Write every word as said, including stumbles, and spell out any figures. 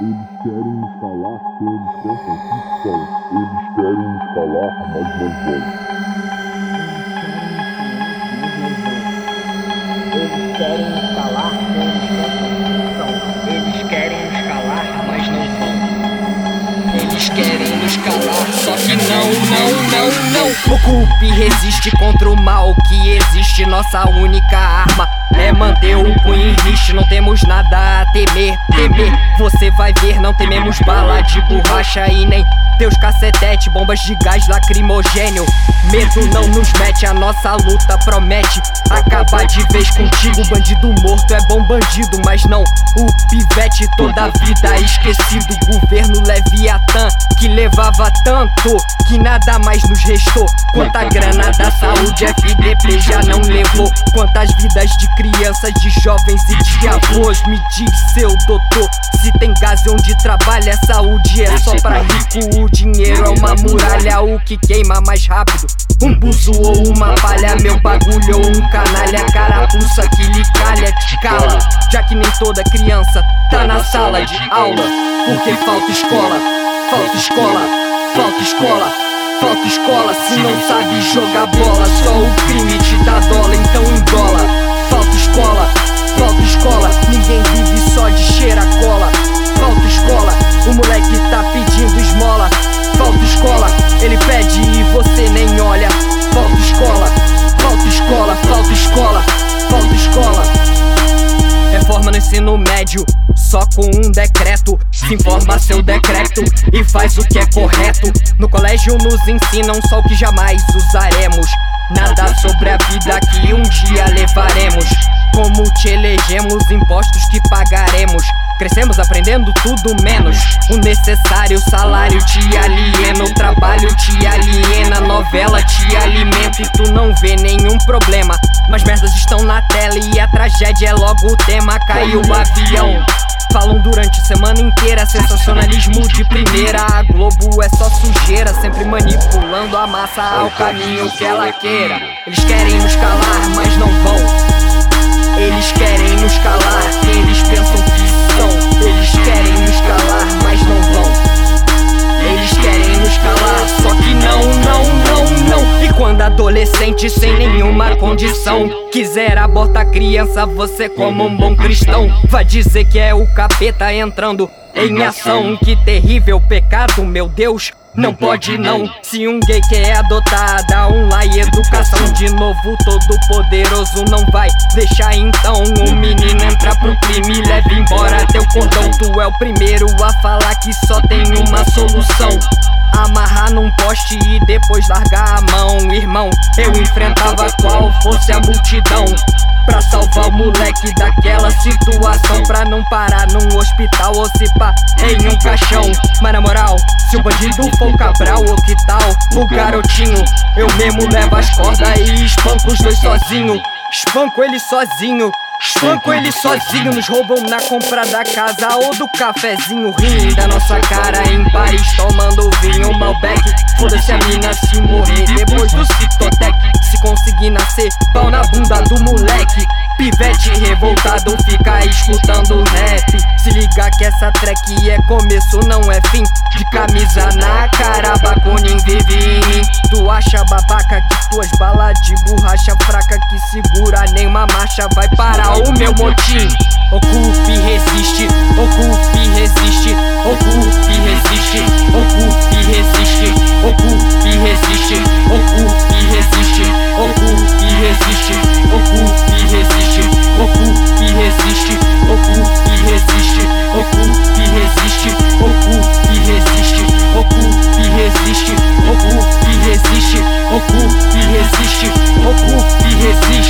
Eles querem nos calar, eles pensam que são. Eles querem nos calar, mas não vão. Eles querem nos calar, eles querem nos calar, mas não vão. Eles querem nos calar, só que não, não, não, não. Ocupe e resiste contra o mal que existe. Nossa única arma é manter o punho em riste. Não temos nada a temer, temer. Você vai ver, não tememos bala de borracha e nem teus cacetete, bombas de gás lacrimogênio. Medo não nos mete, a nossa luta promete acabar de vez contigo. Bandido morto é bom bandido, mas não o pivete. Toda a vida esquecido, governo Leviatã que levava tanto que nada mais nos restou. Quanta grana da saúde F D P já não levou. Quantas vidas de crianças, de jovens e de avós. Me diz, seu doutor, se tem gás onde trabalha, saúde é só pra rico. O dinheiro é uma muralha, o que queima mais rápido, um buzo ou uma palha. Meu bagulho ou um canalha, carapuça que lhe calha, te cala. Já que nem toda criança tá na sala de aula, porque falta escola, falta escola, falta escola, falta escola. Se não sabe jogar bola, só o crime te dá dólar, então engola. Falta escola, falta escola, ninguém vive só de cheira-cola. Falta escola, o moleque tá pedindo esmola. Falta escola, ele pede e você nem olha. Falta escola, falta escola, falta escola, falta escola. Reforma no ensino médio, só com um decreto. Se informa seu decreto e faz o que é correto. No colégio nos ensinam só o que jamais usaremos. Nada sobre a vida que um dia levaremos. Como te elegemos, impostos que pagaremos. Crescemos aprendendo tudo menos o necessário. Salário te aliena, o trabalho te aliena, novela te alimenta e tu não vê nenhum problema. Mas merdas estão na tela e a tragédia é logo o tema. Caiu o avião, falam durante a semana inteira. Sensacionalismo de primeira, a Globo é só sujeira, sempre manipulando a massa ao caminho que ela queira. Eles querem nos calar, mas não vão. Eles querem nos calar, eles pensam que são. Eles querem nos calar, mas não vão. Eles querem nos calar, só que não, não, não, não. E quando adolescente sem nenhuma condição quiser abortar criança, você como um bom cristão vai dizer que é o capeta entrando em ação. Que terrível pecado, meu Deus, não pode não. Se um gay quer adotar, dá um lá e educação. De novo todo poderoso não vai deixar então um menino entrar pro crime. Leve embora teu cordão, tu é o primeiro a falar que só tem uma solução: amarrar num poste e depois largar a mão. Irmão, eu enfrentava qual fosse a multidão pra salvar o moleque daquela situação, pra não parar num hospital ou se pá em um caixão. Mas na moral, se o bandido for Cabral ou que tal o garotinho, eu mesmo levo as cordas e espanco os dois sozinho. Espanco ele sozinho, espanco ele sozinho. Nos roubam na compra da casa ou do cafezinho. Riem da nossa cara em Paris tomando vinho Malbec. Foda-se a mina se morrer depois do Citotec. Se conseguir nascer, pau na bunda do moleque. Pivete revoltado fica escutando rap. Se liga que essa track é começo, não é fim. De camisa na cara, Bakunin vive em mim. Tu acha babaca que tuas balas de borracha fraca que segura nenhuma marcha vai parar o meu motim. Ocupe e resiste, ocupe e resiste, ocupe e resiste, ocupe e resiste, ocupe e resiste, ocupe e resiste, ocupe e resiste, ocupe e resiste, ocupe e resiste, ocupe e resiste, ocupe e resiste, ocupe e resiste, ocupe e resiste, ocupe e resiste, ocupe e resiste, ocupe e resiste.